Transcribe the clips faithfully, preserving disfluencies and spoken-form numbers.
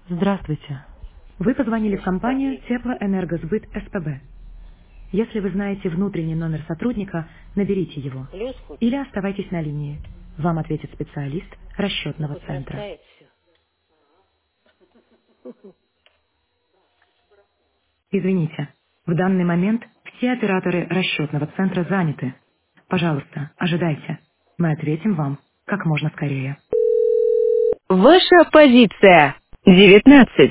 Здравствуйте. Вы позвонили в компанию Теплоэнергосбыт СПБ. Если вы знаете внутренний номер сотрудника, наберите его. Плюс хоть, Или оставайтесь на линии. Вам ответит специалист ну расчетного хоть центра. растает все. Извините, в данный момент все операторы расчетного центра заняты. Пожалуйста, ожидайте. Мы ответим вам как можно скорее. Ваша позиция. девятнадцать.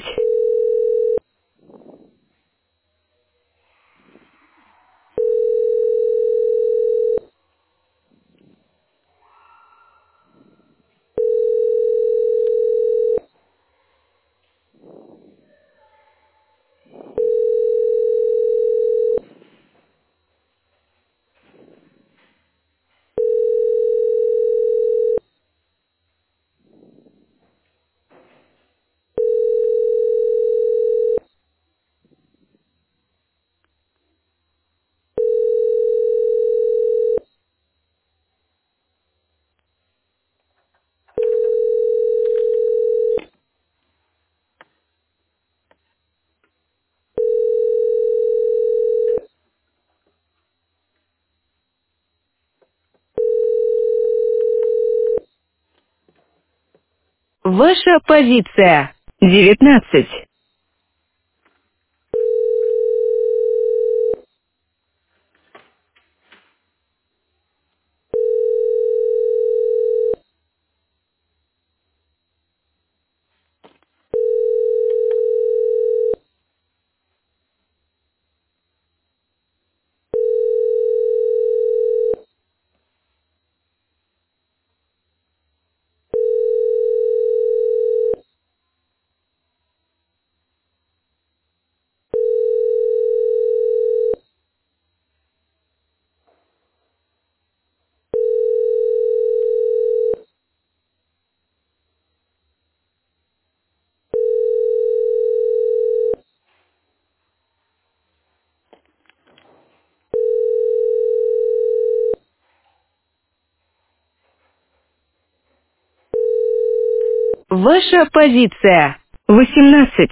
Ваша позиция. девятнадцать. Ваша позиция. восемнадцать.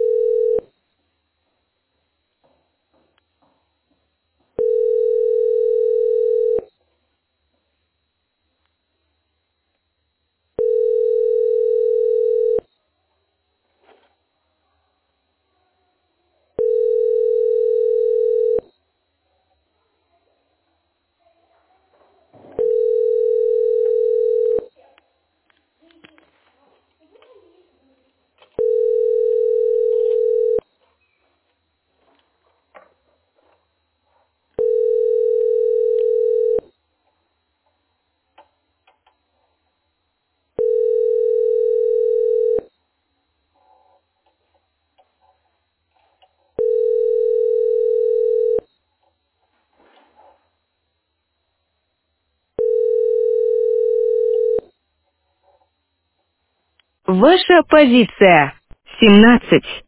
Ваша позиция. семнадцать.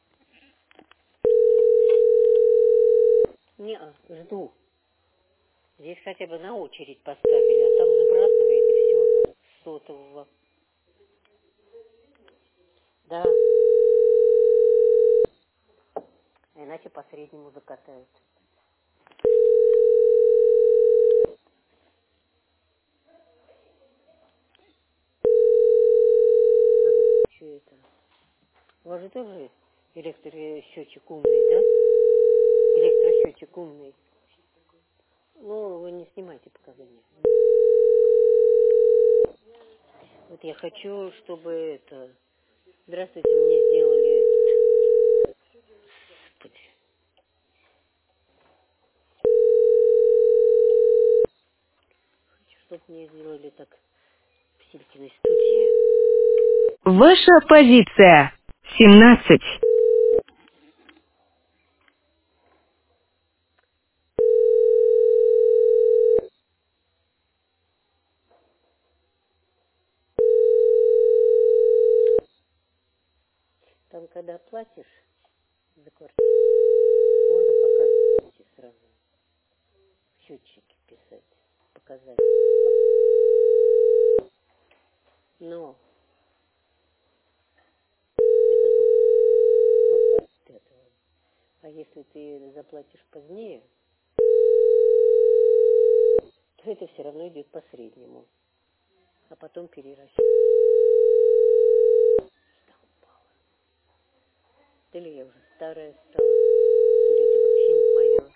Не, а, жду. Здесь хотя бы на очередь поставили, а там забрасывает и все с сотового. Да, а иначе по среднему закатают. Надо еще это. У вас же тоже электросчетчик умный, да? Электросчетчик умный. Ну, вы не снимайте показания. Вот я хочу, чтобы это... Здравствуйте, мне сделали этот... Господи. Чтобы мне сделали так в Силькиной студии. Ваша позиция. семнадцать. Там, когда платишь за квартиру, можно показывать сразу. В счетчике писать, показать. Но это если ты заплатишь позднее, то это все равно идет по среднему, а потом перерасчет. То ли я уже старая стала, то ли это вообще не мое.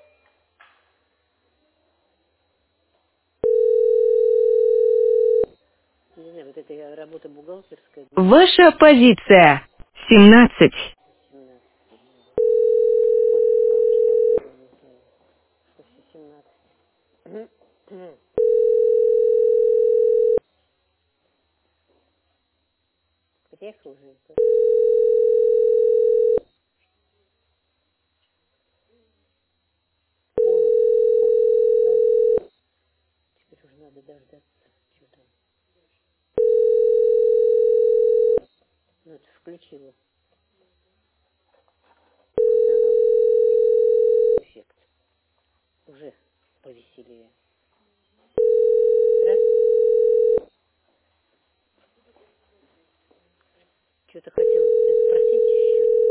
Не знаю, вот это я работа бухгалтерская, Ваша позиция. семнадцать. семнадцать. Вот, а, что это, не знаю, что все семнадцать. Приехал уже. Холод. Ой, теперь уже надо дождаться. Что там? Ну, это включила. Хоть надо эффект. Уже повеселее. Раз. Что-то хотела тебя спросить еще.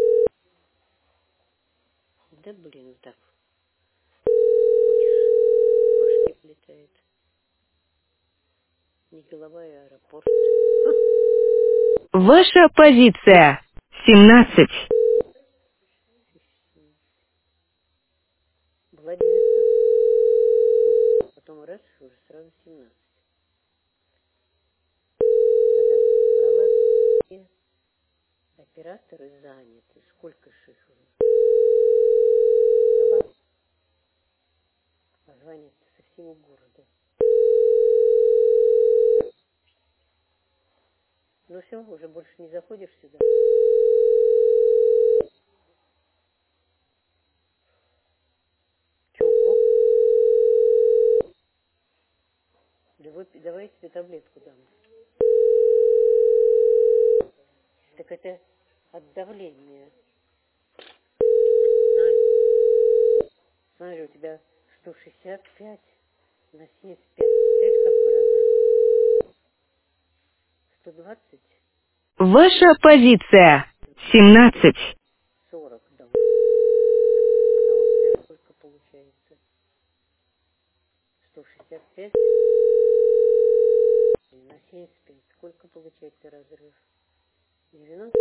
Да блин, так. Хочешь, башки летает. Не голова, а аэропорт. Ваша позиция. семнадцать. Была девятнадцать. Потом раз, уже сразу семнадцать. Когда брала, все операторы заняты. Сколько ж их уже? Брала, а звонят со всего города. Ну все, уже больше не заходишь сюда. Чего? Давай, давай я тебе таблетку дам. Так это от давления. Знаю. Смотри, у тебя сто шестьдесят пять на семьдесят пять. Видишь, какой разрыв? сто двадцать, Ваша позиция. семнадцать. сорок должно. А вот это сколько получается? сто шестьдесят пять на семьдесят пять. Сколько получается разрыв? девяносто.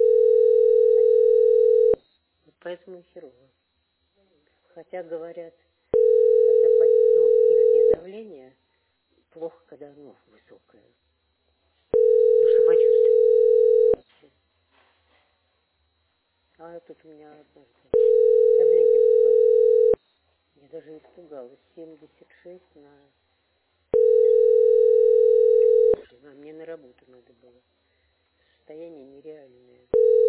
Вот поэтому и херово. Хотя говорят, когда ну, сильное давление, плохо, когда оно высокое. Ну, самочувствие. А тут у меня однажды давление было. Я даже испугалась. семьдесят шесть на... А мне на работу надо было. Состояние нереальное.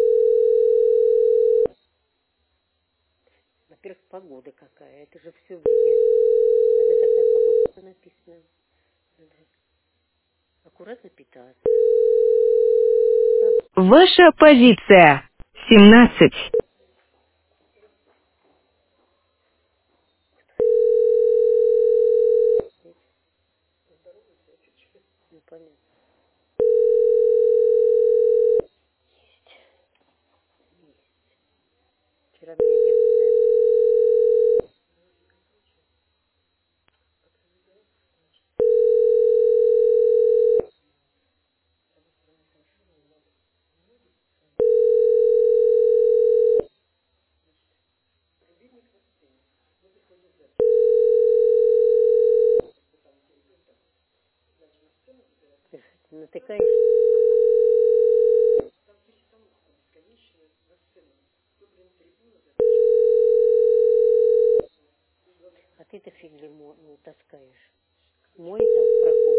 Во-первых, погода какая. Это же все влияет. Когда такая погода написана, надо аккуратно питаться. Ваша позиция. семнадцать. Ну, понятно. Вчера меня девушка... Натыкаешь, а ты-то фигли мо- ну, таскаешь. Мой там проход.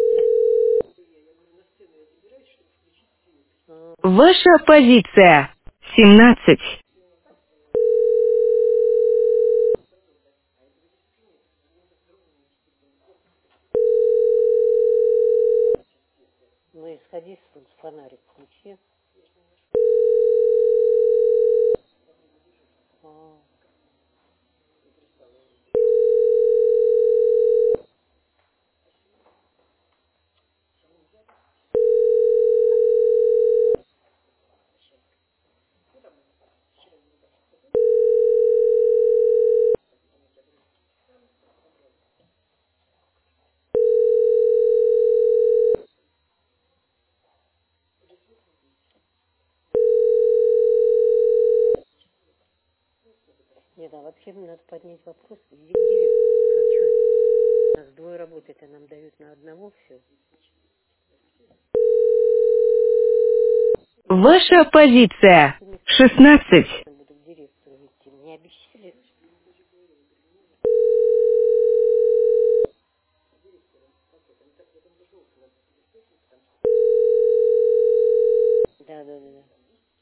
А, Ваша позиция. семнадцать. ну и сходи, с фонарик включи. А, Да, вообще надо поднять вопрос, где директор? А что? Нас двое работает, а нам дают на одного все. Ваша позиция шестнадцать. Я буду к директору идти. Мне обещали. Да, да, да, да.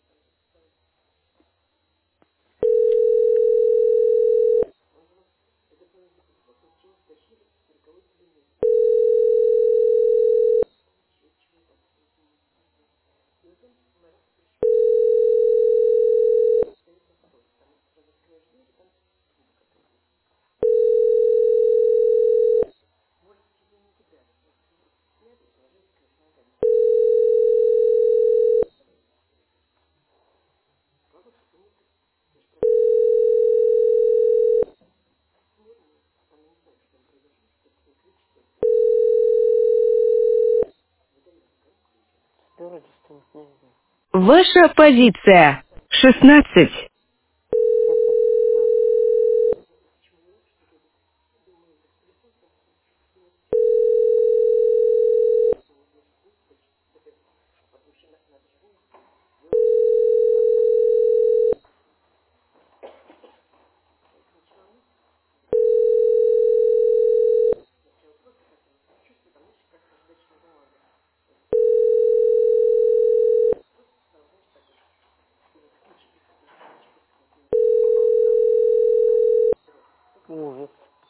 Здорово, что мы, наверное. Ваша позиция шестнадцать. Сейчас вот, а, ужас.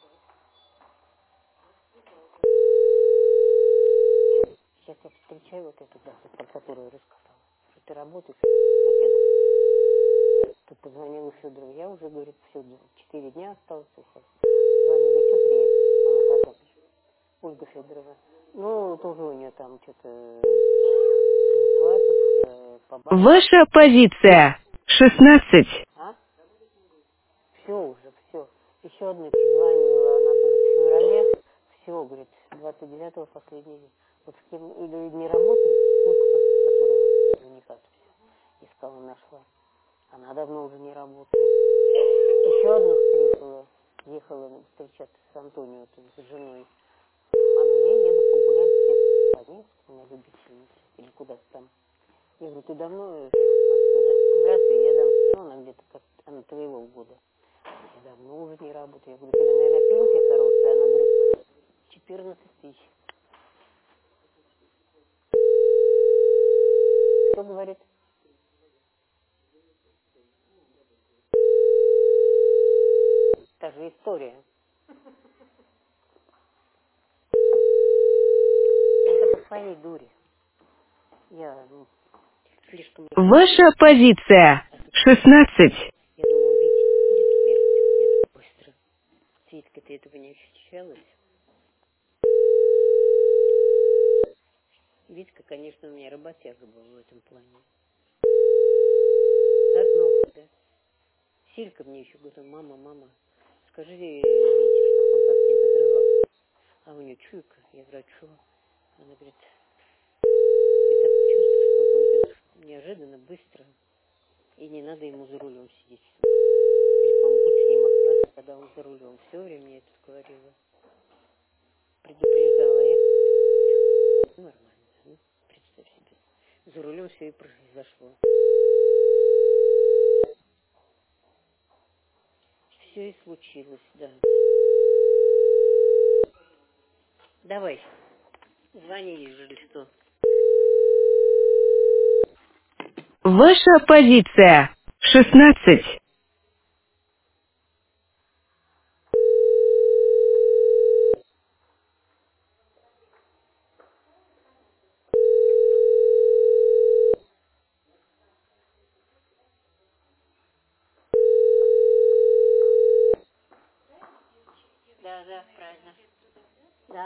Сейчас я встречаю вот эту, да, про которую я рассказала. Что ты работаешь, как я, да. Тут позвонила Федорова. Я уже, говорит, все, четыре дня осталось. Сейчас. Звоню, говорит, что приедешь? Она сказала, Ольга Федорова. Ну, тоже у нее там что-то платят, э, по бабушке. Ваша позиция шестнадцать. А? Все уже, все. Еще одной позвонила, она говорит, в феврале, все, говорит, двадцать девятого последний день. Вот с кем или не работает, ну, которая жениха искала, нашла. Она давно уже не работает. Еще одну встретила, ехала встречаться с Антонио, тут, с женой. Она, я еду погулять где-то по Минску, у меня любительница, или куда-то там. Я говорю, ты давно уже? Здравствуй, я давно, ну, она где-то как, она твоего года. Я давно уже не работаю. Я говорю, тебе, наверное, пенсия хорошая? Она говорит, четырнадцать тысяч. Кто говорит? Та же история. Это по своей дуре. Я ну, слишком Ваша позиция шестнадцать. Я думала, Витя будет умирать где-то быстро. С Витькой ты этого не ощущалась. Витька, конечно, у меня работяга был в этом плане. Загнулся, да. Силька мне еще говорит, мама, мама, скажи Вите, чтобы он так не надрывал. А у нее чуйка. Я говорю, а что? Она говорит, я так чувствую, что он уйдет неожиданно, быстро. И не надо ему за рулем сидеть. Говорит, он больше не махнется, когда он за рулем. Все время мне это говорила. Предупреждала. Я ну, нормально, ну, представь себе. За рулем все и произошло. Все и случилось, да. Давай, звони, ежели что. Ваша позиция шестнадцать. Да, да, правильно. Да.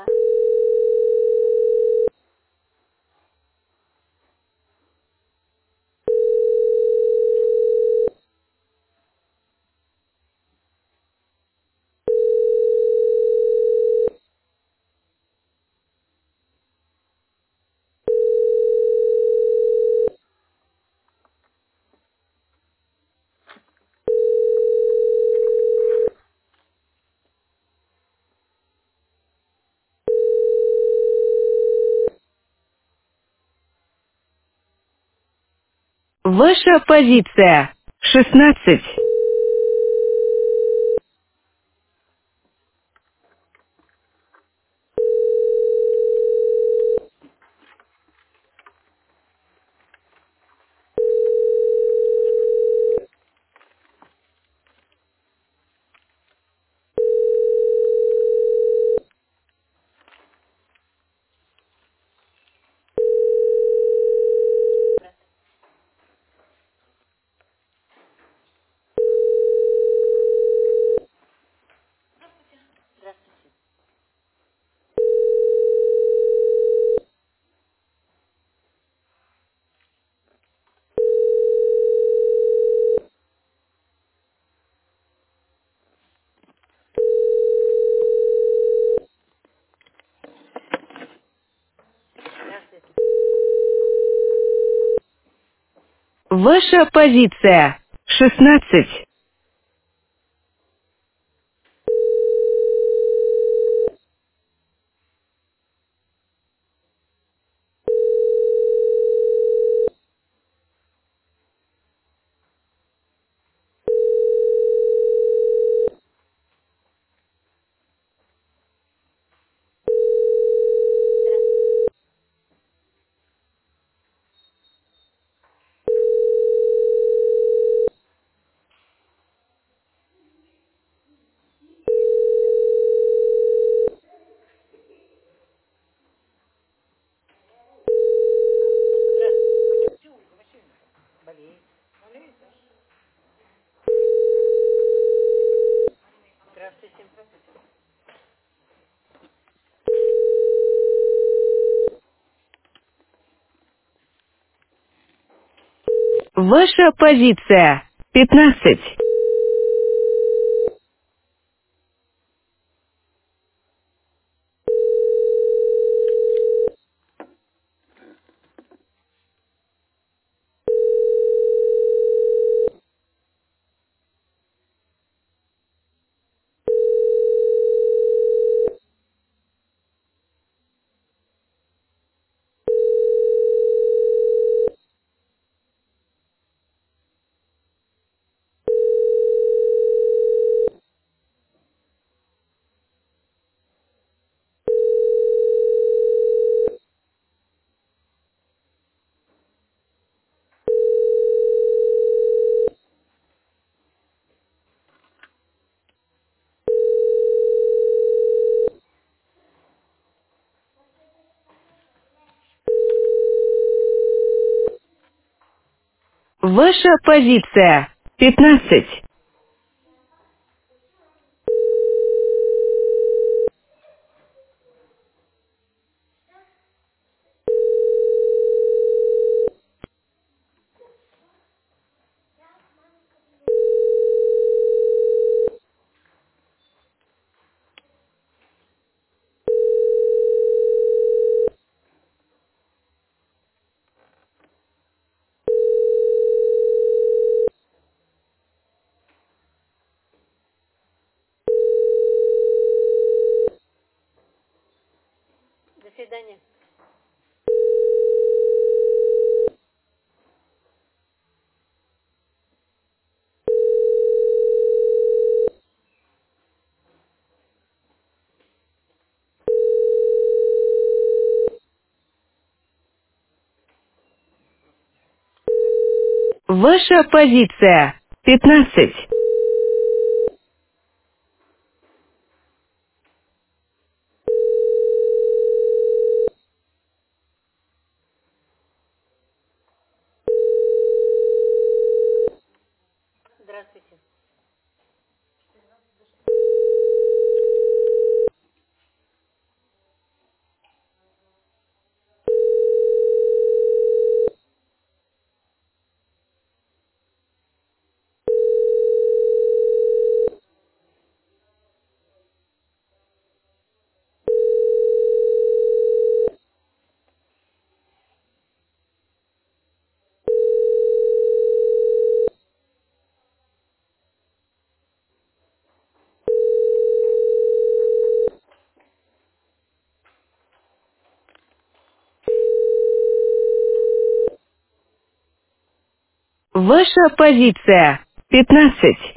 Ваша позиция. шестнадцать. Ваша позиция. шестнадцать. Ваша позиция. пятнадцать. Ваша позиция. пятнадцать. Ваша позиция. пятнадцать. Ваша позиция. Пятнадцать.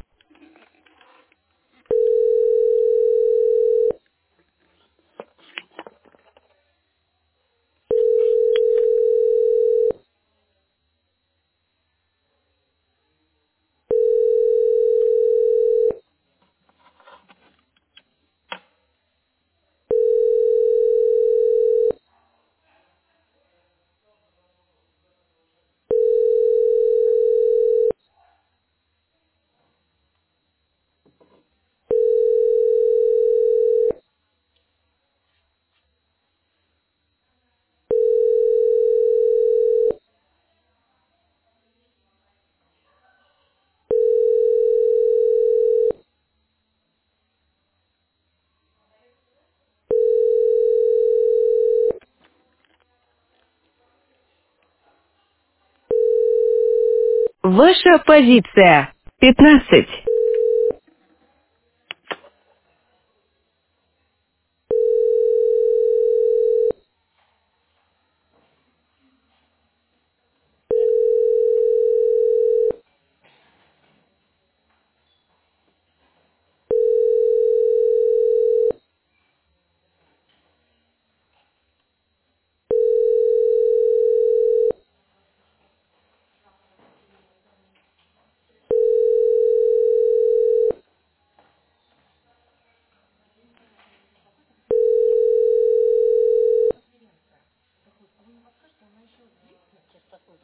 Ваша позиция. Пятнадцать. Так. Сейчас посмотрим.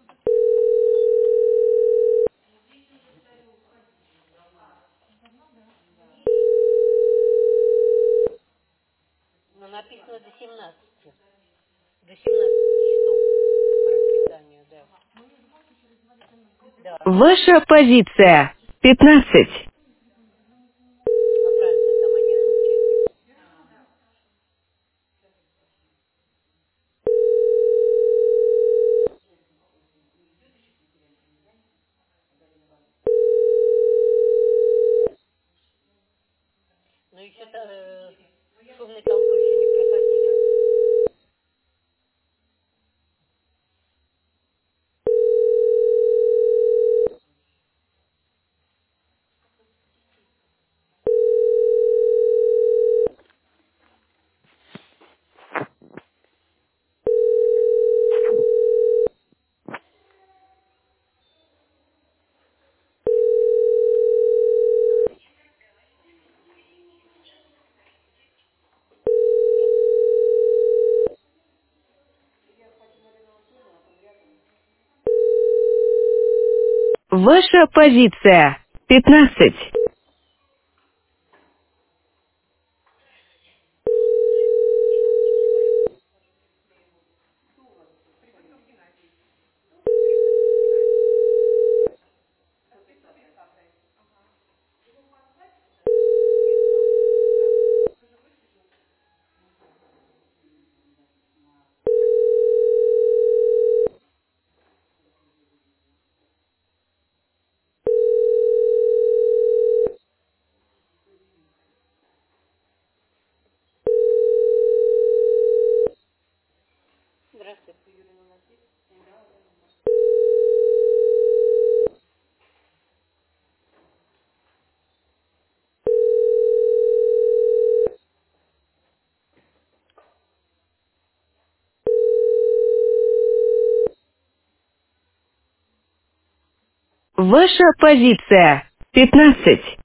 Ну, написано до семнадцати. До семнадцати часов по расписанию, да. Да. Ваша позиция. Пятнадцать. А правильно, там они отключают. Но еще э, шумной толпой еще не проходили. Ваша позиция. Пятнадцать. Здравствуйте. Ваша позиция. Пятнадцать.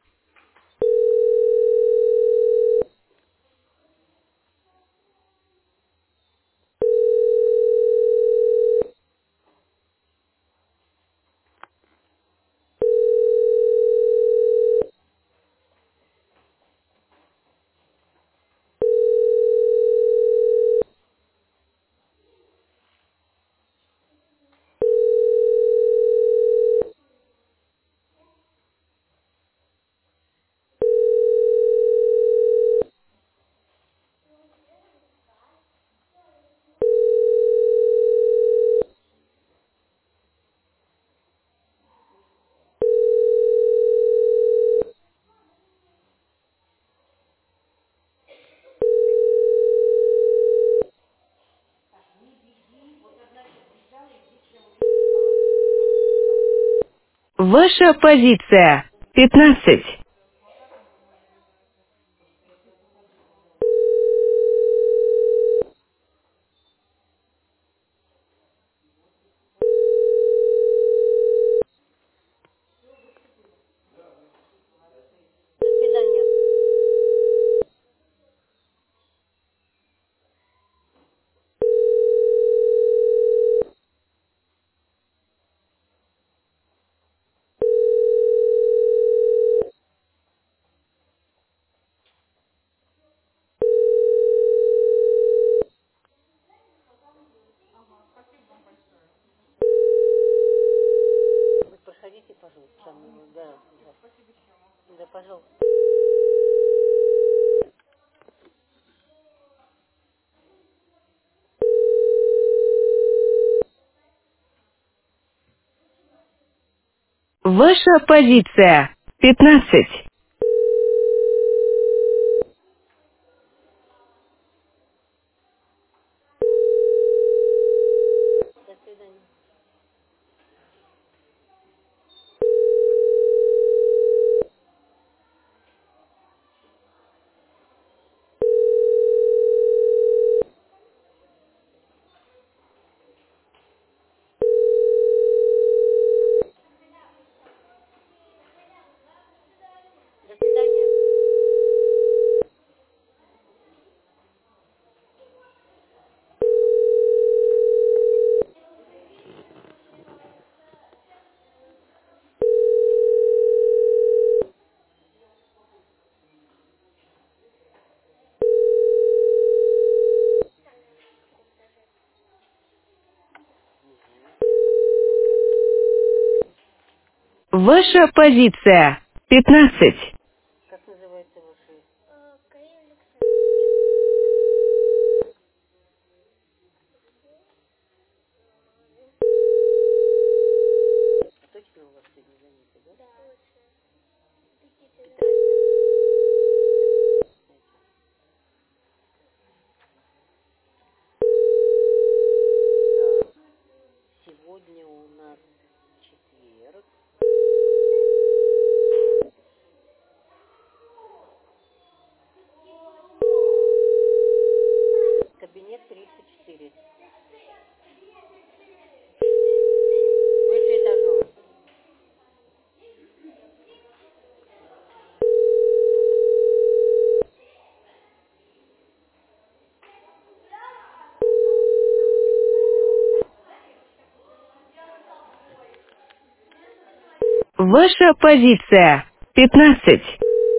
Ваша позиция. пятнадцать. До свидания. Вы проходите, пожалуйста. Там, ну, да, да. Да, пожалуйста. Ваша позиция. пятнадцать. До свидания. До свидания. Ваша позиция. пятнадцать. Как называется ваша? Точно у вас сегодня занятие, да? Здрасте. Так, сегодня у нас четверг. Кабинет тридцать четыре. Выше этажом. Ваша позиция. пятнадцать.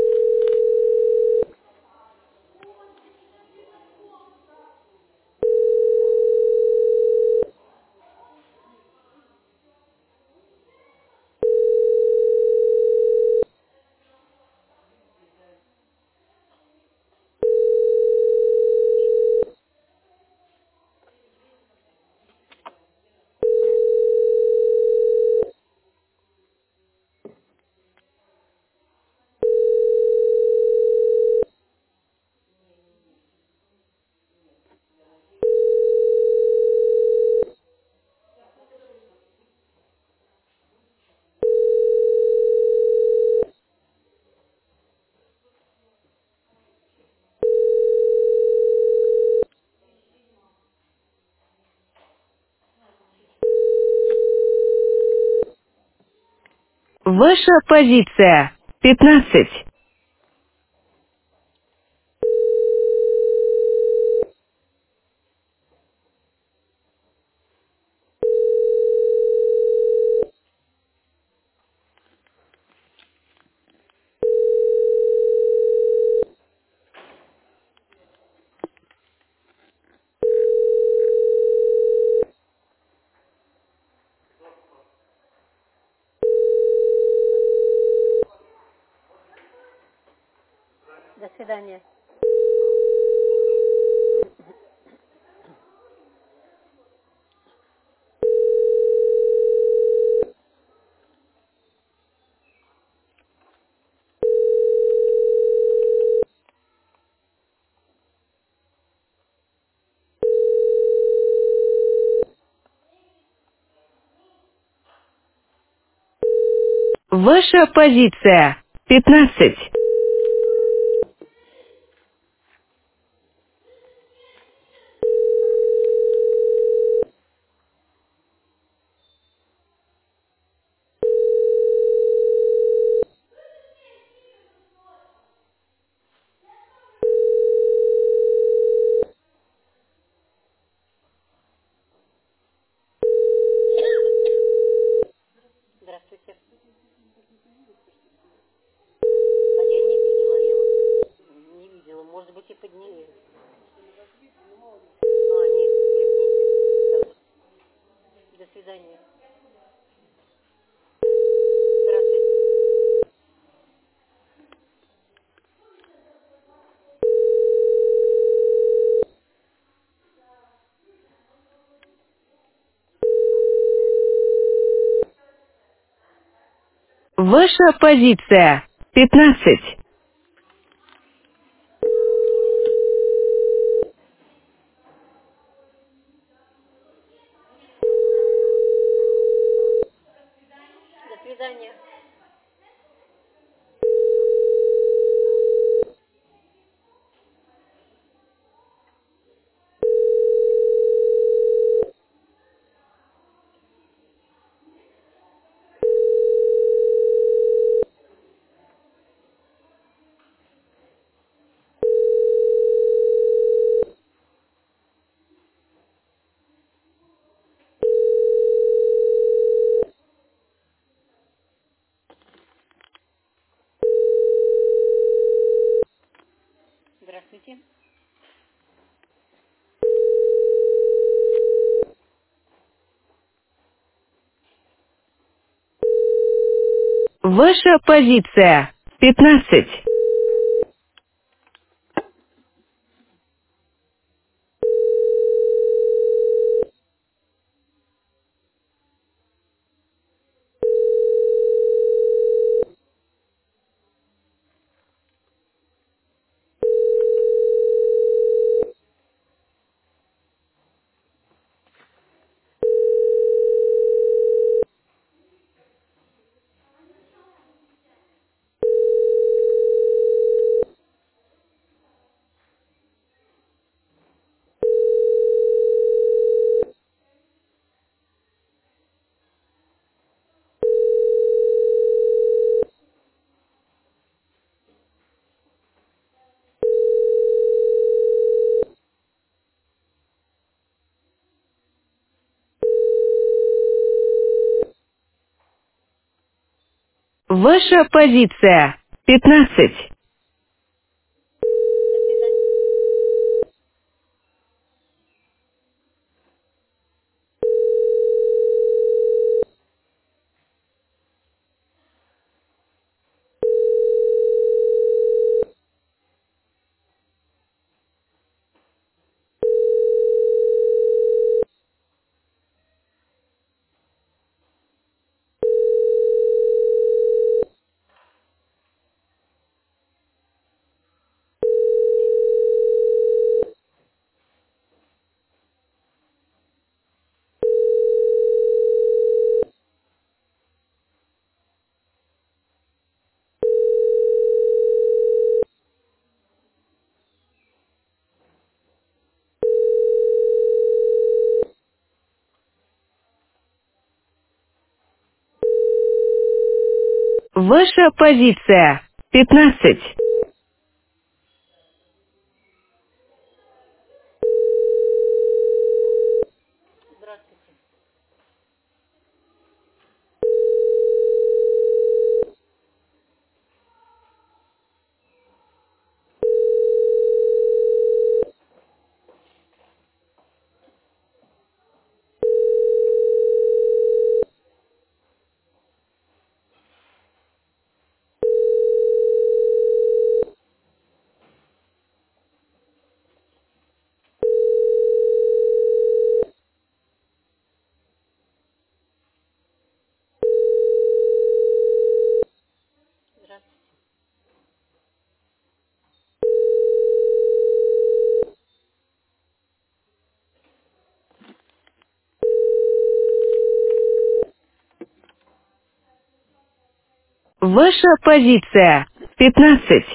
Ваша позиция. пятнадцать. До свидания. Ваша позиция. Пятнадцать. Здравствуйте. А я не видела, я вот не видела. Может быть, и подняли. А, нет, извините. Да. До свидания. Здравствуйте. Ваша позиция. Пятнадцать. До свидания. Здравствуйте. Ваша позиция. Пятнадцать. Ваша позиция. Пятнадцать. До свидания. Ваша позиция. Пятнадцать. Здравствуйте. Ваша позиция. пятнадцать.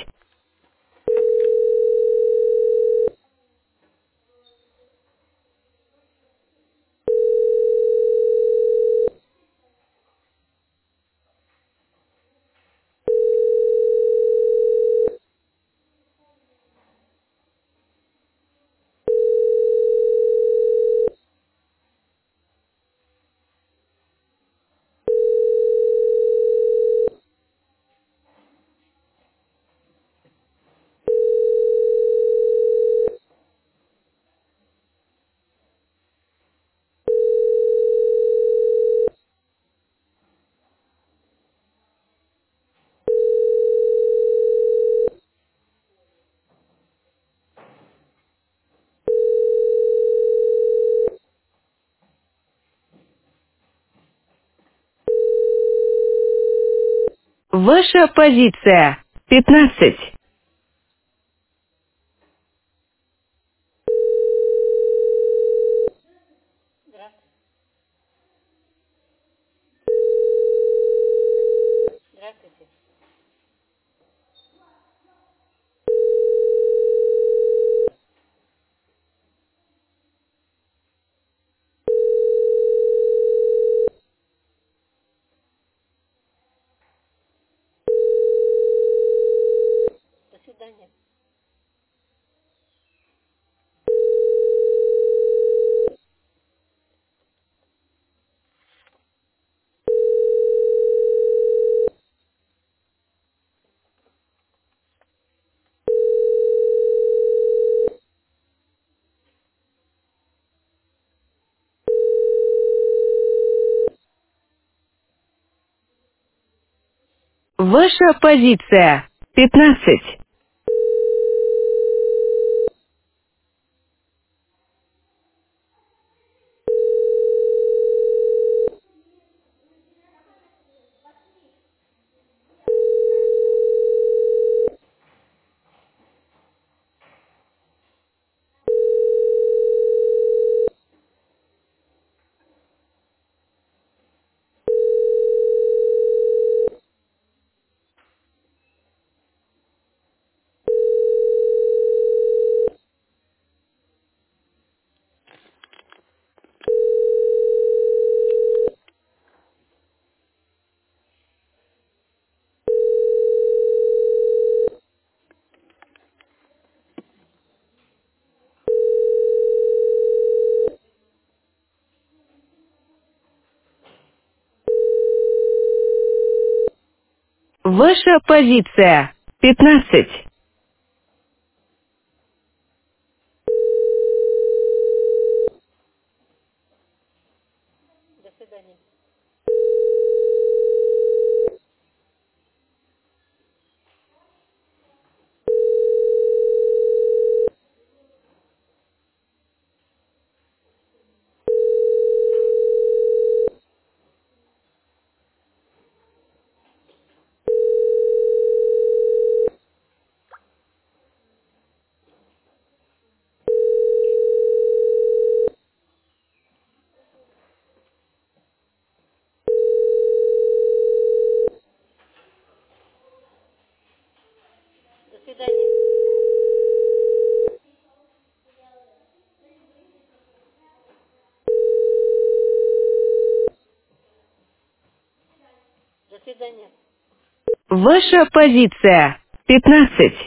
Ваша позиция. пятнадцать. Здравствуйте. Здравствуйте. До свидания. Ваша позиция. пятнадцать. Ваша позиция. пятнадцать. До свидания. До свидания. До свидания. Ваша позиция. пятнадцать.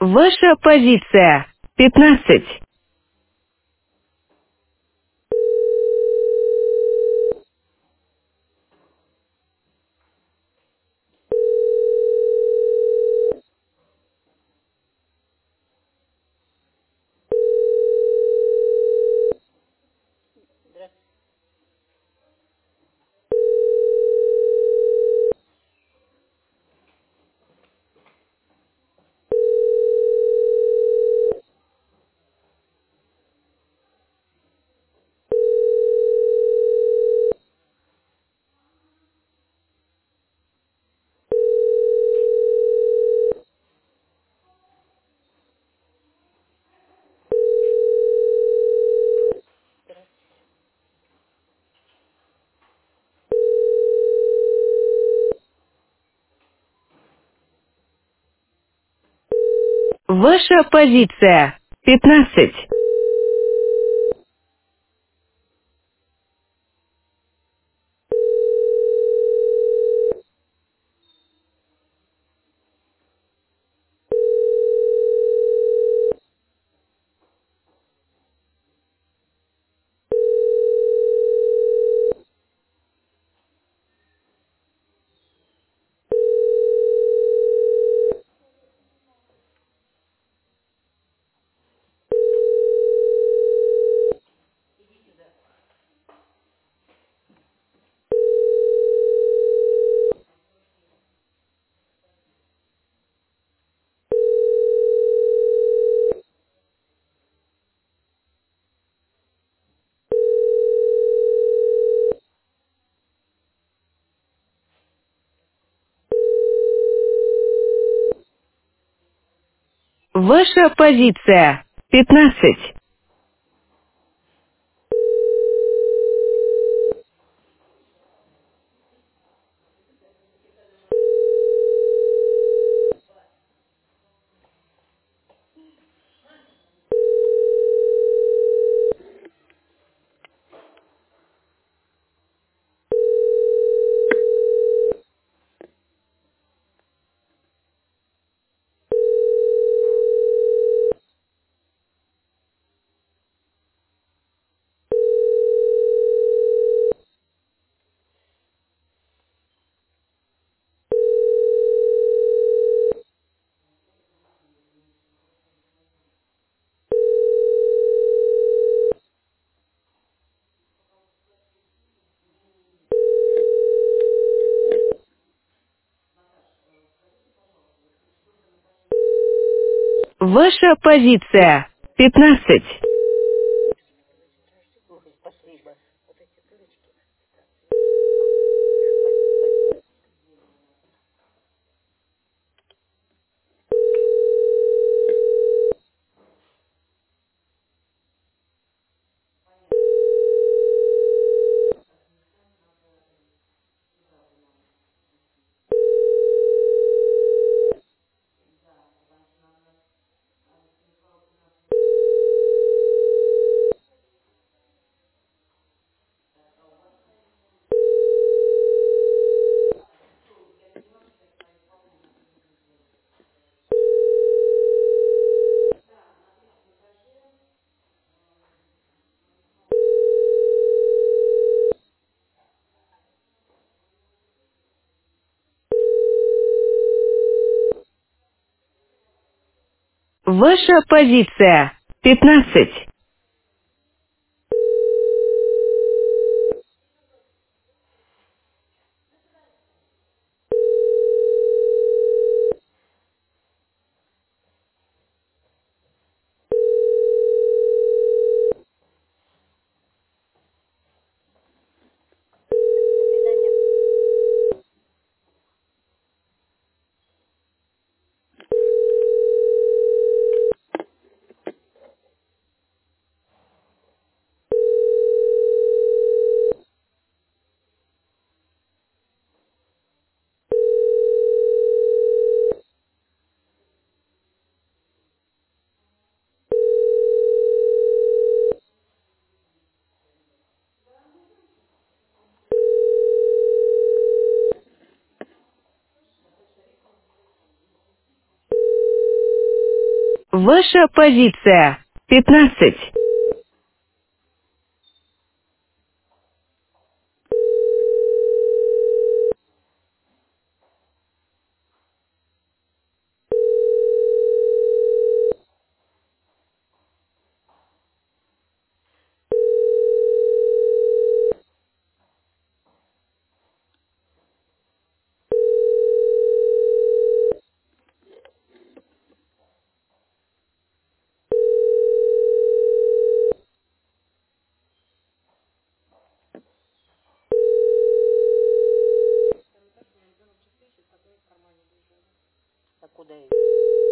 Ваша позиция. Пятнадцать. Ваша позиция. Пятнадцать. Ваша позиция. Пятнадцать. Ваша позиция. Пятнадцать. Ой, спасибо. Вот эти дырочки. Спасибо тебе. Ваша позиция. Пятнадцать. До свидания. Ваша позиция. Пятнадцать. А куда идет?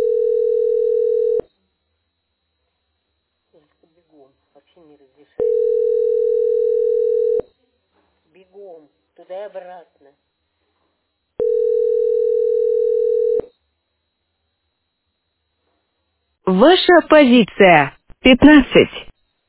Только бегом. Вообще не разрешает. Бегом. Туда и обратно. Ваша позиция. Пятнадцать.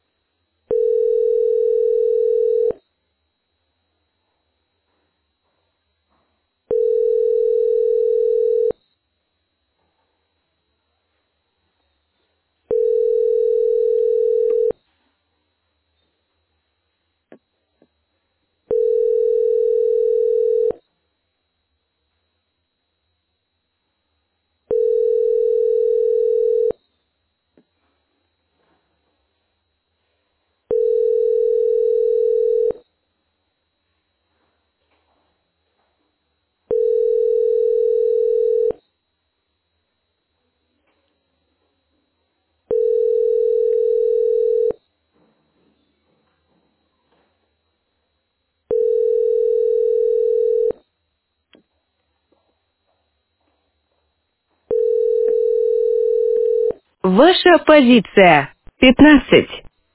Ваша позиция. Пятнадцать.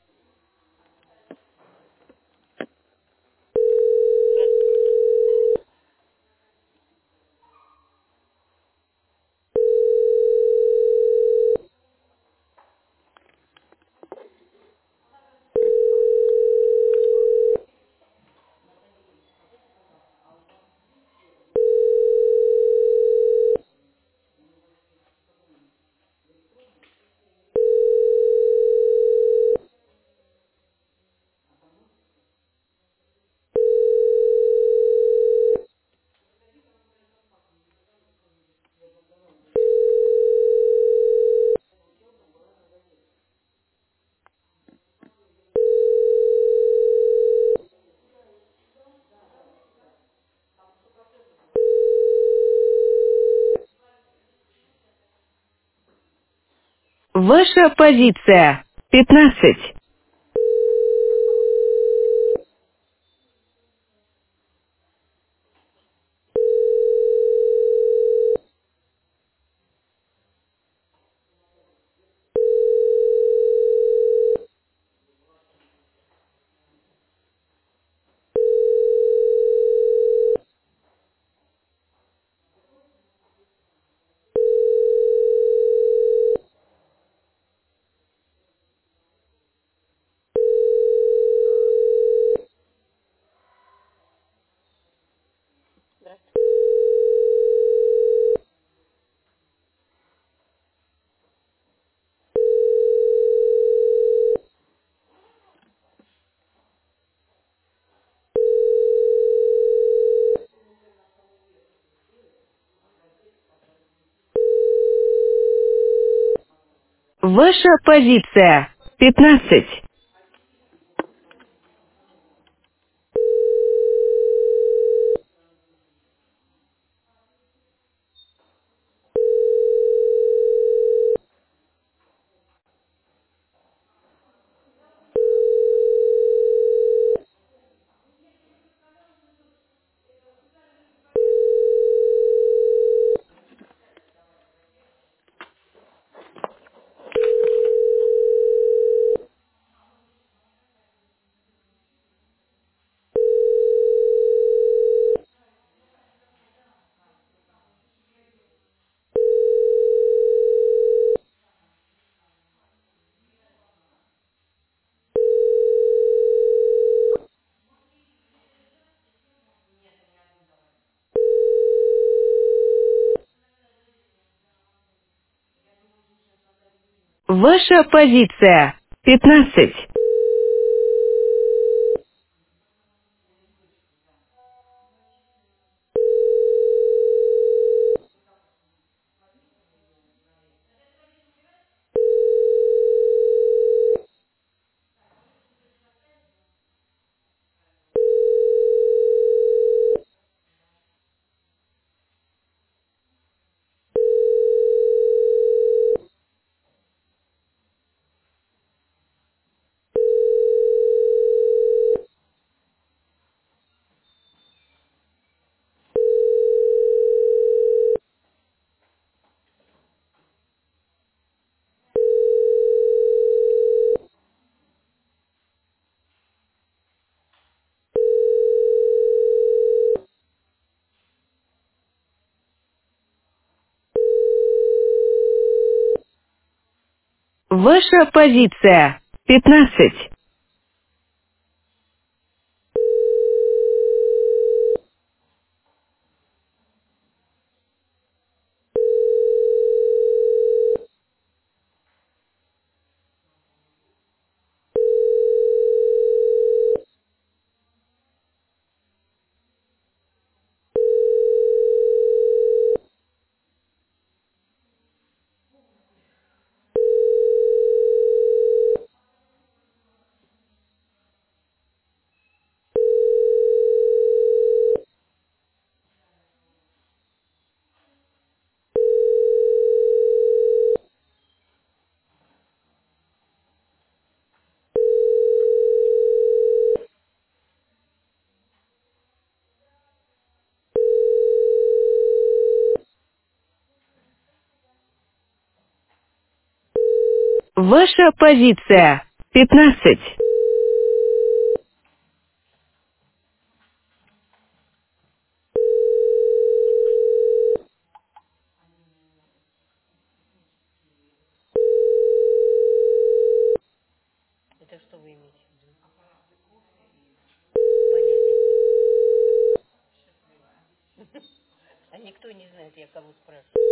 Ваша позиция. Пятнадцать. Здравствуйте. Ваша позиция. Пятнадцать. Ваша позиция. Пятнадцать. Ваша позиция. Пятнадцать. Ваша позиция. Пятнадцать. Это что вы имеете в виду? Понятия не имею. А никто не знает, я кого спрашиваю.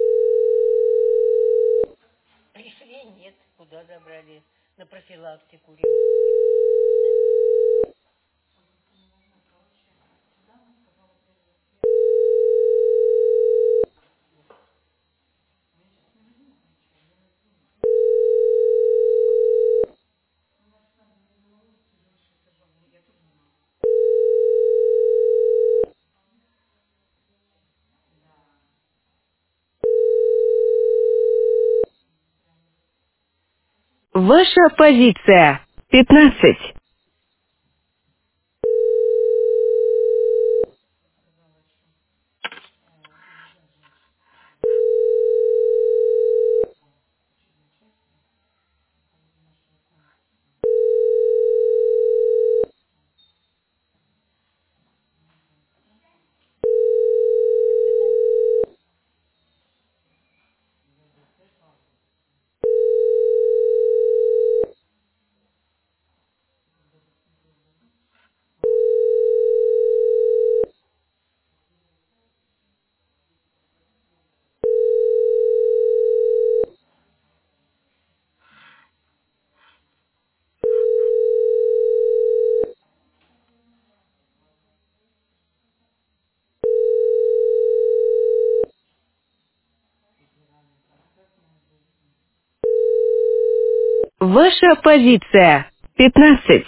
Пришли, нет, куда забрали? На профилактику. Ваша позиция. Пятнадцать. Ваша позиция. Пятнадцать.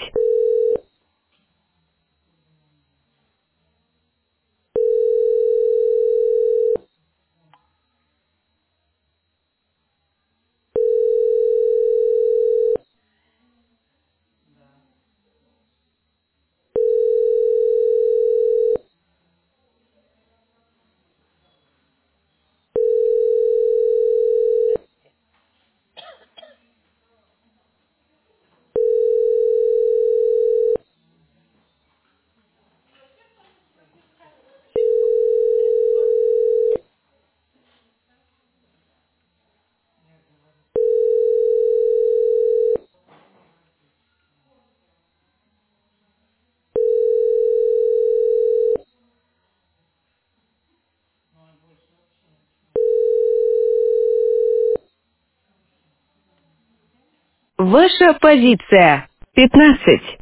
Ваша позиция. Пятнадцать.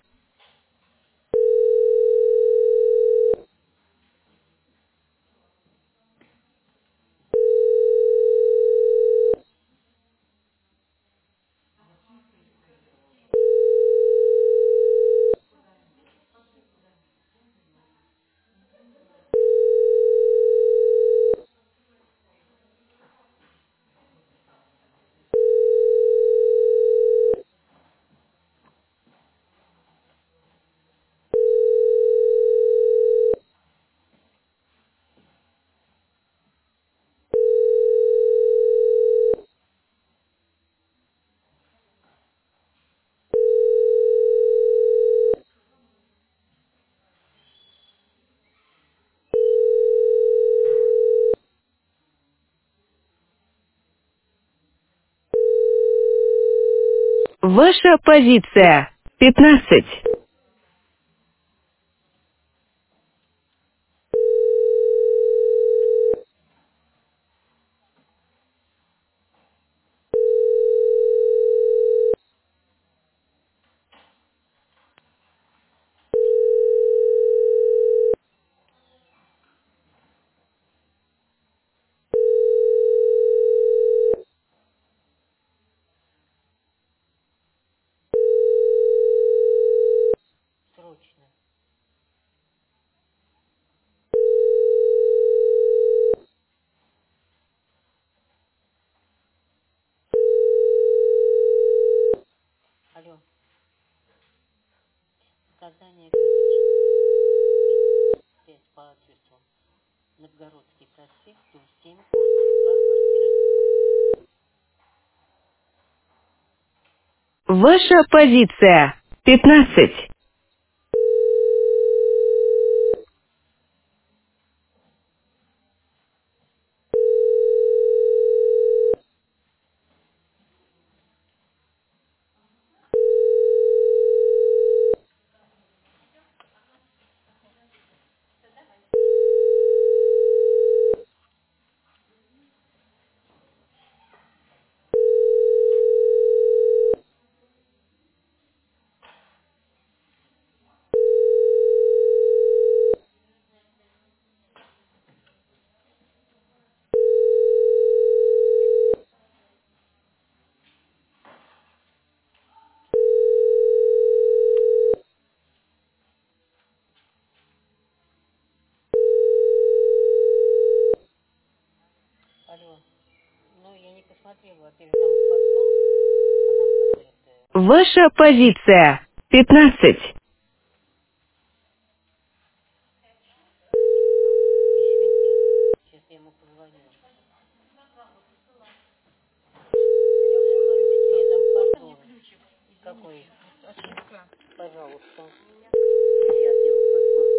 Ваша позиция. Пятнадцать. Срочно. Алло. Сказание говорит, связь по адресу Новгородский проспект, дом семь, корпус два, квартира. Ваша позиция. Пятнадцать. Алло. Ну, я не посмотрела, во-первых, там фотон, она покрытая. Ваша позиция. Пятнадцать. Еще нет. Сейчас я ему позвоню. Нет, там фотон. Какой? Пожалуйста. Сейчас я его позвоню.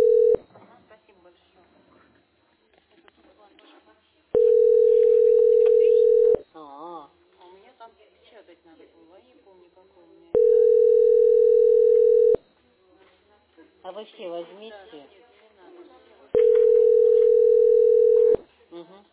А, а вы все возьмите. Угу.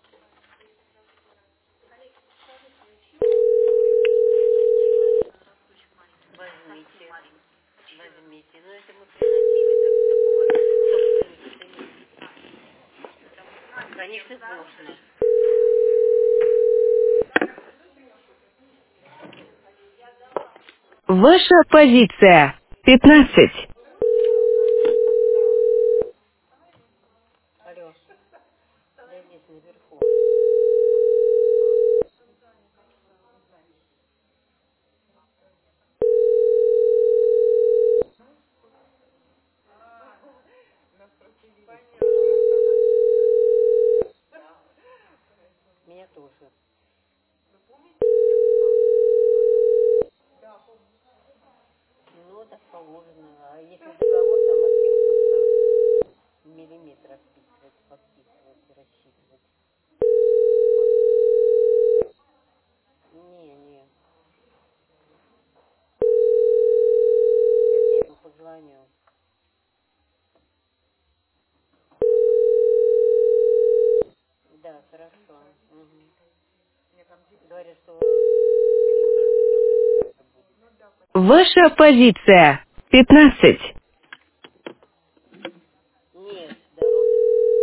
Возьмите. Возьмите. Ну, это мы приносили так такого собственности. Конечно, можно. Ваша позиция. Пятнадцать. Алло, да здесь наверху. Ну, меня тоже. Ну, так положено. А Ваша позиция. Пятнадцать. Нет, дорога.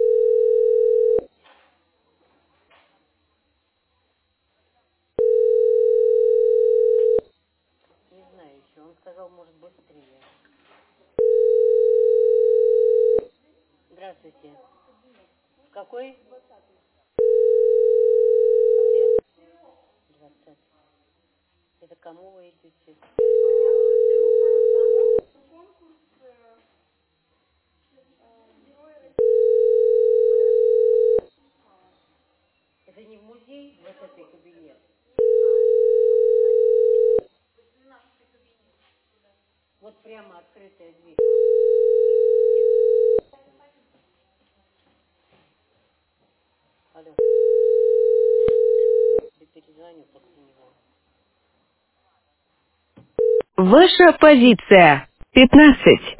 Не знаю еще. Он сказал, может, быстрее. Здравствуйте. В какой? Где? двадцать. Это кому вы идете? Это не в музей, вот этой кабинет? Вот прямо открытая дверь. Алло, я перезвоню после него. Ваша позиция. Пятнадцать.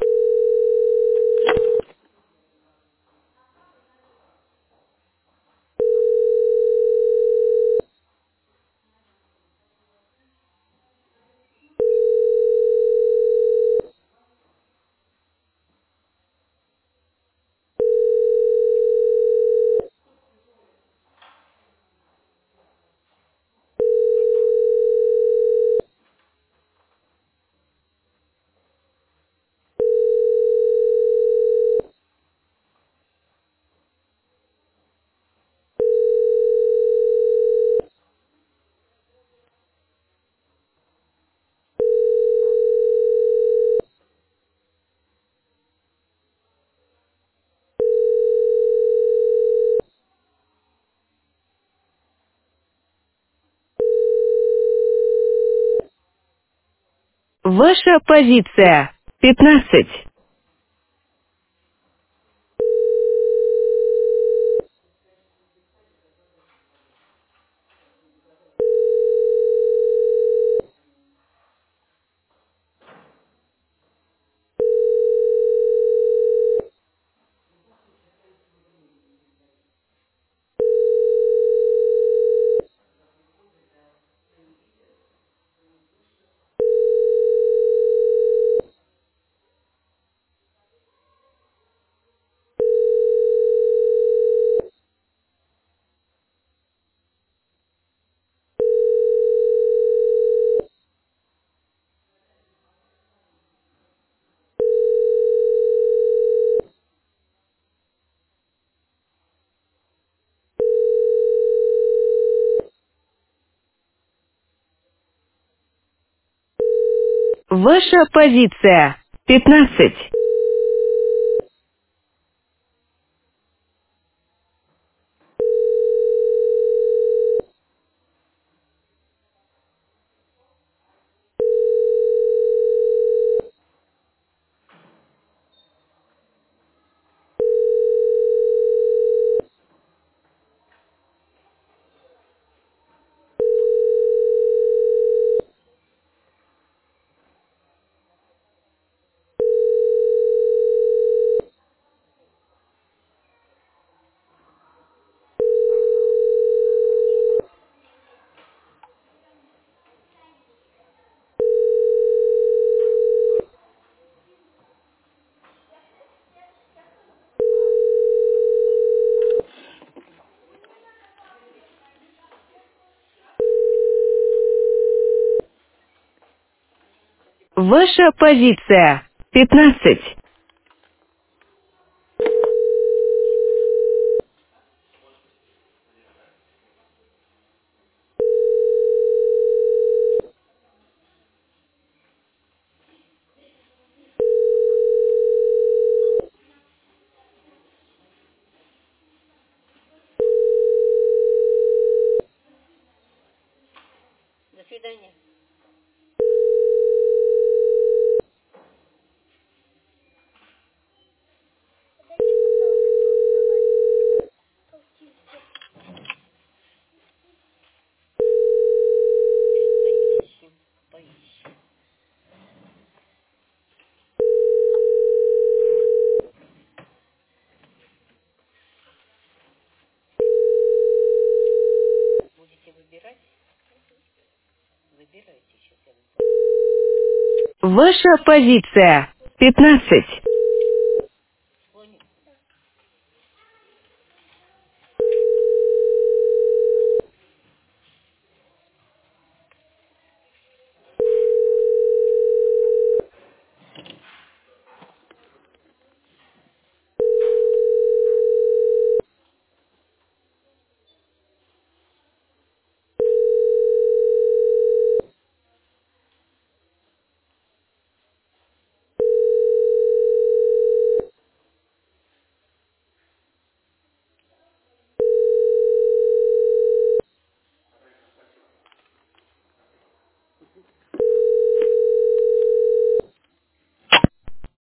Ваша позиция. Пятнадцать. Ваша позиция. Пятнадцать. Ваша позиция. Пятнадцать. До свидания. Поищем, поищем. Будете выбирать? Выбирайте, сейчас я вам покажу. Ваша позиция. пятнадцать.